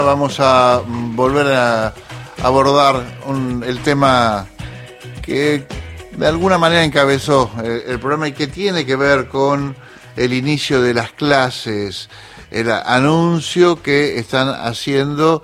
Vamos a volver a abordar el tema que de alguna manera encabezó el programa y que tiene que ver con el inicio de las clases, el anuncio que están haciendo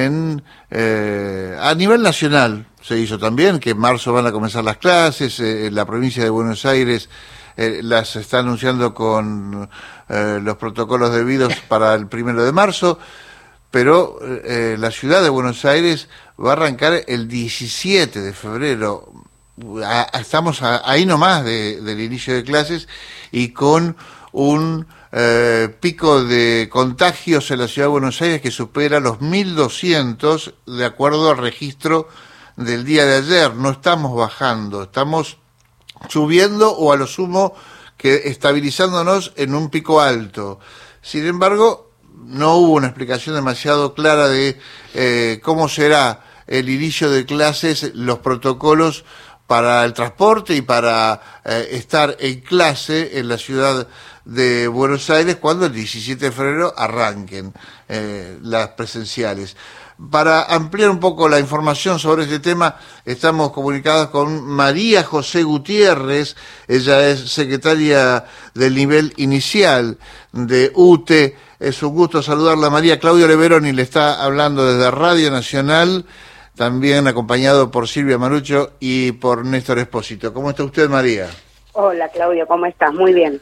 a nivel nacional. Se hizo también que en marzo van a comenzar las clases, la provincia de Buenos Aires las está anunciando con los protocolos debidos para el 1 de marzo. Pero la ciudad de Buenos Aires va a arrancar el 17 de febrero. Estamos ahí nomás del inicio de clases y con un pico de contagios en la ciudad de Buenos Aires que supera los 1.200 de acuerdo al registro del día de ayer. No estamos bajando, estamos subiendo o a lo sumo que estabilizándonos en un pico alto. Sin embargo, no hubo una explicación demasiado clara de cómo será el inicio de clases, los protocolos para el transporte y para estar en clase en la ciudad de Buenos Aires cuando el 17 de febrero arranquen las presenciales. Para ampliar un poco la información sobre este tema, estamos comunicados con María José Gutiérrez. Ella es secretaria del nivel inicial de UTE. Es un gusto saludarla, María. Claudio Leveroni le está hablando desde Radio Nacional, también acompañado por Silvia Marucho y por Néstor Espósito. ¿Cómo está usted, María? Hola, Claudio, ¿cómo estás? Muy bien.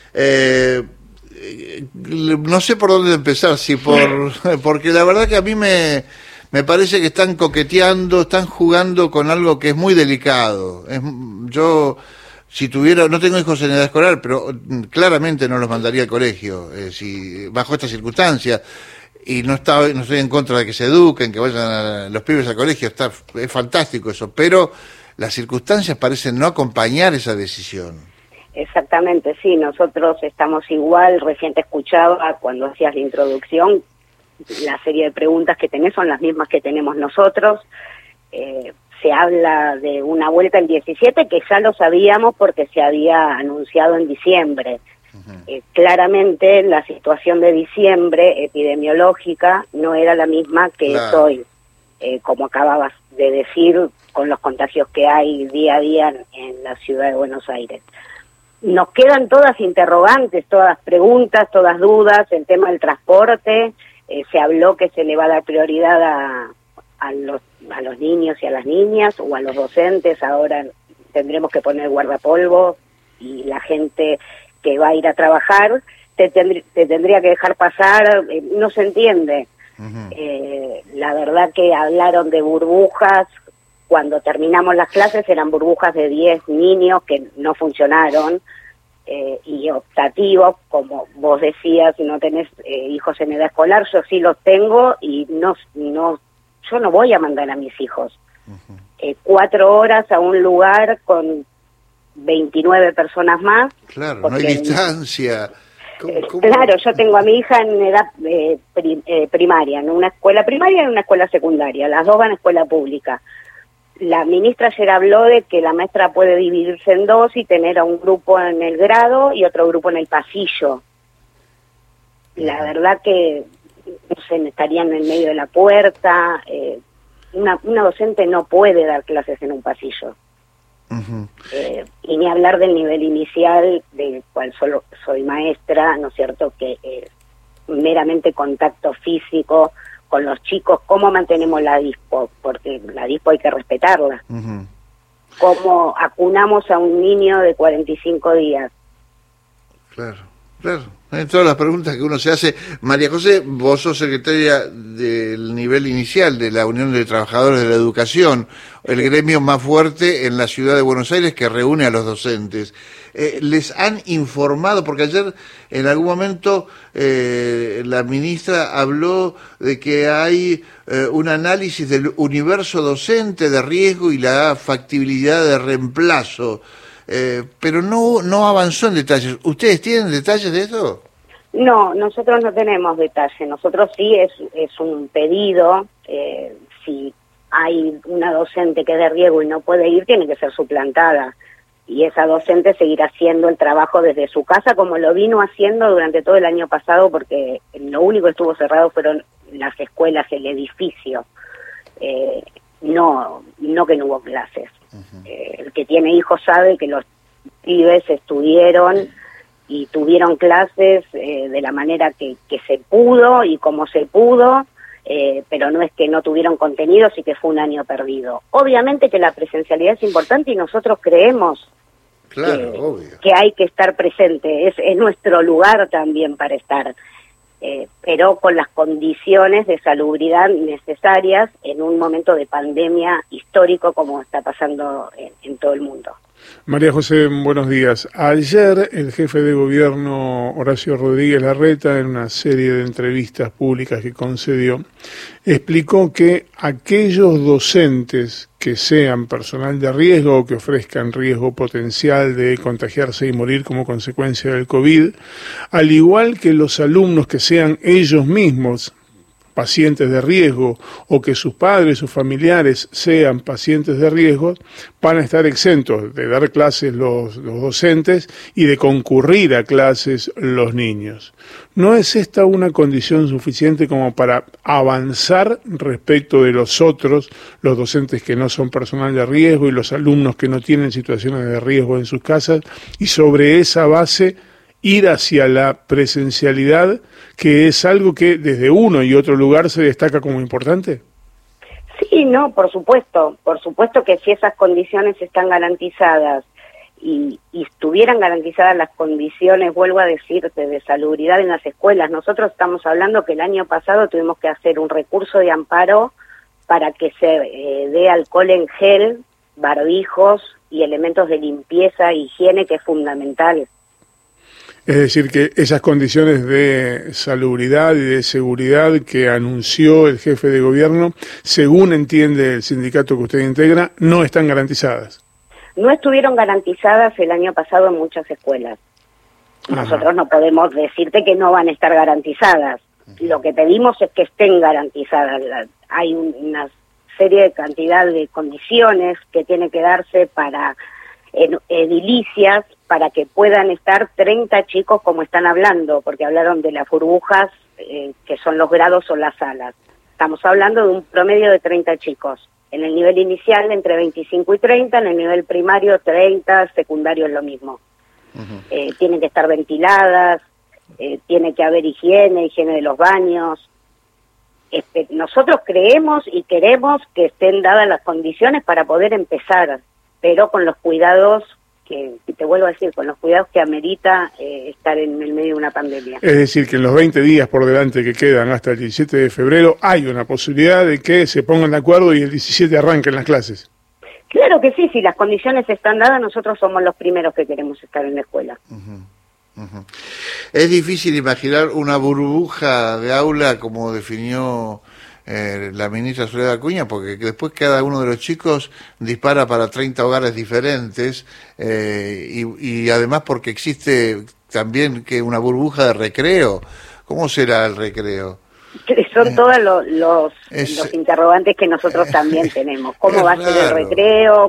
No sé por dónde empezar, porque la verdad que a mí me parece que están coqueteando, están jugando con algo que es muy delicado. Yo, si tuviera, no tengo hijos en edad escolar, pero claramente no los mandaría al colegio, si bajo estas circunstancias. Y no estoy en contra de que se eduquen, que vayan los pibes al colegio, es fantástico eso, pero las circunstancias parecen no acompañar esa decisión. Exactamente, sí, nosotros estamos igual. Recién te escuchaba cuando hacías la introducción, la serie de preguntas que tenés son las mismas que tenemos nosotros. Se habla de una vuelta el 17, que ya lo sabíamos porque se había anunciado en diciembre. Claramente la situación de diciembre epidemiológica no era la misma que es hoy, como acababas de decir, con los contagios que hay día a día en la ciudad de Buenos Aires. Nos quedan todas interrogantes, todas preguntas, todas dudas. El tema del transporte, se habló que se le va a dar prioridad a los niños y a las niñas o a los docentes. Ahora tendremos que poner guardapolvo y la gente que va a ir a trabajar te tendría que dejar pasar. No se entiende. La verdad que hablaron de burbujas. Cuando terminamos las clases eran burbujas de 10 niños que no funcionaron, y optativos, como vos decías, si no tenés hijos en edad escolar. Yo sí los tengo y yo no voy a mandar a mis hijos 4 horas a un lugar con 29 personas más. Claro, no hay distancia. ¿Cómo? Claro, yo tengo a mi hija en edad primaria, en una escuela primaria y en una escuela secundaria. Las dos van a escuela pública. La ministra ayer habló de que la maestra puede dividirse en dos y tener a un grupo en el grado y otro grupo en el pasillo. La verdad que, no sé, estarían en medio de la puerta. Una docente no puede dar clases en un pasillo. Y ni hablar del nivel inicial, del cual solo soy maestra, ¿no es cierto?, que es meramente contacto físico con los chicos. ¿Cómo mantenemos la dispo? Porque la dispo hay que respetarla. ¿Cómo acunamos a un niño de 45 días? Claro. Todas las preguntas que uno se hace. María José, vos sos secretaria del nivel inicial de la Unión de Trabajadores de la Educación, el gremio más fuerte en la ciudad de Buenos Aires que reúne a los docentes. ¿Les han informado? Porque ayer en algún momento la ministra habló de que hay un análisis del universo docente de riesgo y la factibilidad de reemplazo. Pero no avanzó en detalles. ¿Ustedes tienen detalles de eso? No, nosotros no tenemos detalles. Nosotros sí es un pedido. Si hay una docente que es de riesgo y no puede ir, tiene que ser suplantada. Y esa docente seguirá haciendo el trabajo desde su casa, como lo vino haciendo durante todo el año pasado, porque lo único que estuvo cerrado fueron las escuelas, el edificio, no que no hubo clases. El que tiene hijos sabe que los pibes estuvieron y tuvieron clases de la manera que se pudo y como se pudo, pero no es que no tuvieron contenidos y que fue un año perdido. Obviamente que la presencialidad es importante y nosotros creemos que hay que estar presente, es nuestro lugar también para estar, pero con las condiciones de salubridad necesarias en un momento de pandemia histórico como está pasando en todo el mundo. María José, buenos días. Ayer el jefe de gobierno Horacio Rodríguez Larreta, en una serie de entrevistas públicas que concedió, explicó que aquellos docentes que sean personal de riesgo o que ofrezcan riesgo potencial de contagiarse y morir como consecuencia del COVID, al igual que los alumnos que sean ellos mismos pacientes de riesgo o que sus padres, sus familiares sean pacientes de riesgo, van a estar exentos de dar clases los docentes y de concurrir a clases los niños. ¿No es esta una condición suficiente como para avanzar respecto de los otros, los docentes que no son personal de riesgo y los alumnos que no tienen situaciones de riesgo en sus casas, y sobre esa base ir hacia la presencialidad, que es algo que desde uno y otro lugar se destaca como importante? Sí, no, por supuesto que si esas condiciones están garantizadas y estuvieran garantizadas las condiciones, vuelvo a decirte, de salubridad en las escuelas. Nosotros estamos hablando que el año pasado tuvimos que hacer un recurso de amparo para que se dé alcohol en gel, barbijos y elementos de limpieza e higiene, que es fundamental. Es decir, que esas condiciones de salubridad y de seguridad que anunció el jefe de gobierno, según entiende el sindicato que usted integra, no están garantizadas. No estuvieron garantizadas el año pasado en muchas escuelas. Nosotros no podemos decirte que no van a estar garantizadas. Lo que pedimos es que estén garantizadas. Hay una serie de cantidad de condiciones que tiene que darse para edilicias, para que puedan estar 30 chicos como están hablando, porque hablaron de las burbujas, que son los grados o las salas. Estamos hablando de un promedio de 30 chicos. En el nivel inicial entre 25 y 30, en el nivel primario 30, secundario es lo mismo. Tienen que estar ventiladas, tiene que haber higiene de los baños. Nosotros creemos y queremos que estén dadas las condiciones para poder empezar, pero con los cuidados que te vuelvo a decir, con los cuidados que amerita estar en el medio de una pandemia. Es decir, que en los 20 días por delante que quedan hasta el 17 de febrero hay una posibilidad de que se pongan de acuerdo y el 17 arranquen las clases. Claro que sí, si las condiciones están dadas, nosotros somos los primeros que queremos estar en la escuela. Es difícil imaginar una burbuja de aula como definió la ministra Soledad Acuña, porque después cada uno de los chicos dispara para 30 hogares diferentes, y además porque existe también que una burbuja de recreo. ¿Cómo será el recreo? Son todos los interrogantes que nosotros también tenemos. ¿Cómo va a ser el recreo?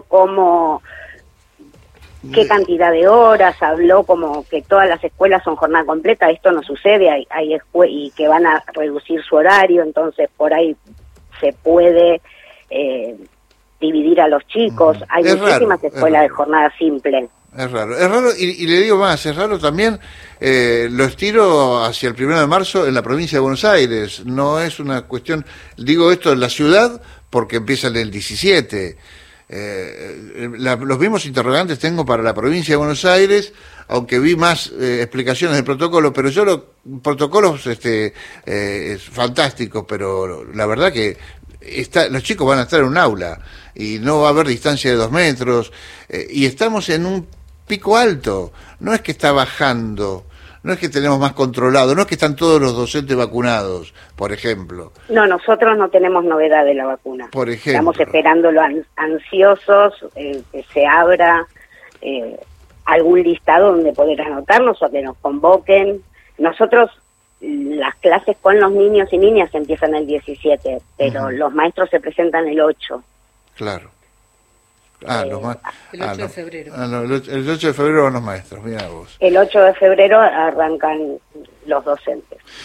¿Qué cantidad de horas? Habló como que todas las escuelas son jornada completa. Esto no sucede, y que van a reducir su horario, entonces por ahí se puede dividir a los chicos. Hay muchísimas escuelas de jornada simple. Es raro, y le digo más, es raro también, lo estiro hacia el 1 de marzo en la provincia de Buenos Aires. No es una cuestión, digo esto en la ciudad porque empieza el 17. Los mismos interrogantes tengo para la provincia de Buenos Aires, aunque vi más explicaciones del protocolo, pero yo los protocolos fantásticos, pero la verdad que los chicos van a estar en un aula y no va a haber distancia de 2 metros, y estamos en un pico alto. No es que está bajando, no es que tenemos más controlado, no es que están todos los docentes vacunados, por ejemplo. No, nosotros no tenemos novedad de la vacuna. Por ejemplo. Estamos esperándolo ansiosos, que se abra algún listado donde poder anotarnos o que nos convoquen. Nosotros, las clases con los niños y niñas empiezan el 17, pero los maestros se presentan el 8. Claro. El 8 de febrero. El 8 de febrero van los maestros, mira vos. El 8 de febrero arrancan los docentes.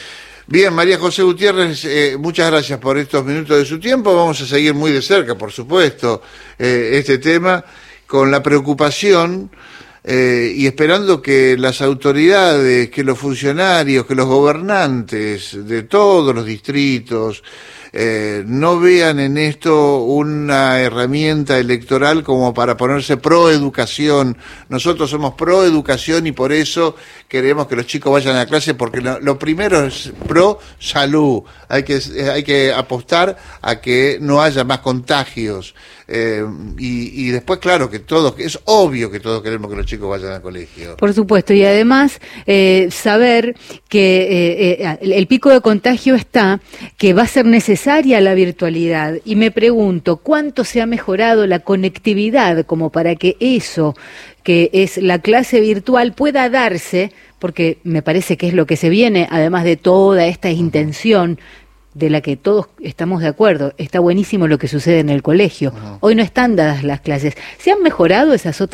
Bien, María José Gutiérrez, muchas gracias por estos minutos de su tiempo. Vamos a seguir muy de cerca, por supuesto, este tema, con la preocupación y esperando que las autoridades, que los funcionarios, que los gobernantes de todos los distritos no vean en esto una herramienta electoral como para ponerse pro educación. Nosotros somos pro educación y por eso queremos que los chicos vayan a clase, porque lo primero es pro salud. Hay que apostar a que no haya más contagios. Y después, claro, que es obvio que todos queremos que los chicos vayan al colegio. Por supuesto, y además saber que el pico de contagio está, que va a ser necesaria la virtualidad. Y me pregunto, ¿cuánto se ha mejorado la conectividad como para que eso, que es la clase virtual, pueda darse? Porque me parece que es lo que se viene, además de toda esta intención de la que todos estamos de acuerdo. Está buenísimo lo que sucede en el colegio. Hoy no están dadas las clases. ¿Se han mejorado esos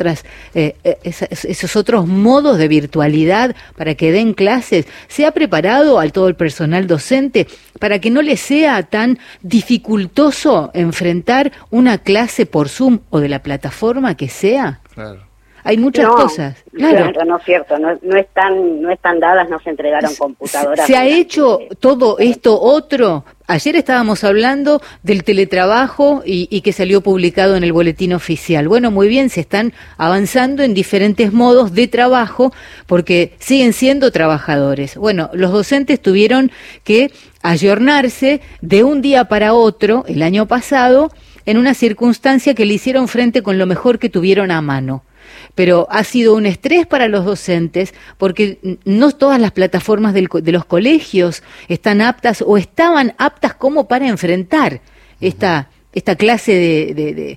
otros modos de virtualidad para que den clases? ¿Se ha preparado a todo el personal docente para que no les sea tan dificultoso enfrentar una clase por Zoom o de la plataforma que sea? Claro. Hay muchas cosas. Claro, no es cierto, no están dadas, no se entregaron computadoras. ¿Se ha hecho todo esto otro? Ayer estábamos hablando del teletrabajo y que salió publicado en el boletín oficial. Bueno, muy bien, se están avanzando en diferentes modos de trabajo porque siguen siendo trabajadores. Bueno, los docentes tuvieron que ayornarse de un día para otro el año pasado en una circunstancia que le hicieron frente con lo mejor que tuvieron a mano. Pero ha sido un estrés para los docentes porque no todas las plataformas de los colegios están aptas o estaban aptas como para enfrentar esta clase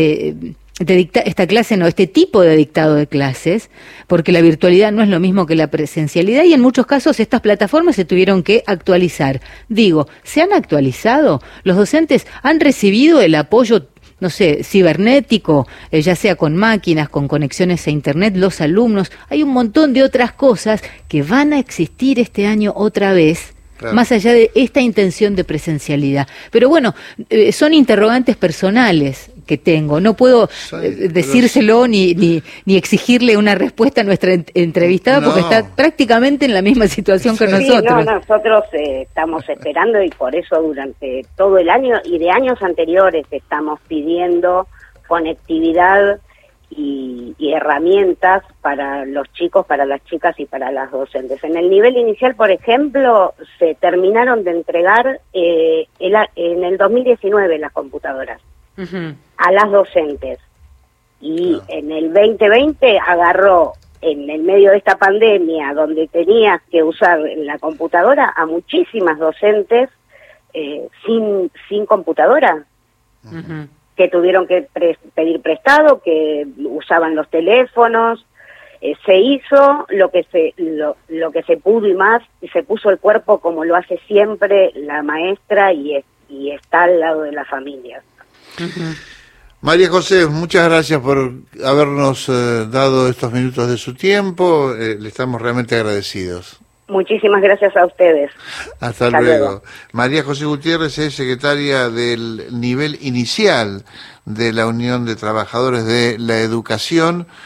este tipo de dictado de clases, porque la virtualidad no es lo mismo que la presencialidad y en muchos casos estas plataformas se tuvieron que actualizar. Digo, ¿se han actualizado? ¿Los docentes han recibido el apoyo, no sé, cibernético, ya sea con máquinas, con conexiones a internet, los alumnos? Hay un montón de otras cosas que van a existir este año otra vez, claro, más allá de esta intención de presencialidad. Pero bueno, son interrogantes personales que tengo. No puedo decírselo ni exigirle una respuesta a nuestra entrevistada porque está prácticamente en la misma situación que nosotros. Nosotros estamos esperando y por eso durante todo el año y de años anteriores estamos pidiendo conectividad y herramientas para los chicos, para las chicas y para las docentes. En el nivel inicial, por ejemplo, se terminaron de entregar en el 2019 las computadoras a las docentes y en el 2020 agarró en el medio de esta pandemia donde tenías que usar la computadora a muchísimas docentes sin computadora. Que tuvieron que pedir prestado, que usaban los teléfonos. Se hizo lo que se pudo y más, y se puso el cuerpo como lo hace siempre la maestra y está al lado de las familias. María José, muchas gracias por habernos dado estos minutos de su tiempo. Le estamos realmente agradecidos. Muchísimas gracias a ustedes. Hasta luego. María José Gutiérrez es secretaria del nivel inicial de la Unión de Trabajadores de la Educación.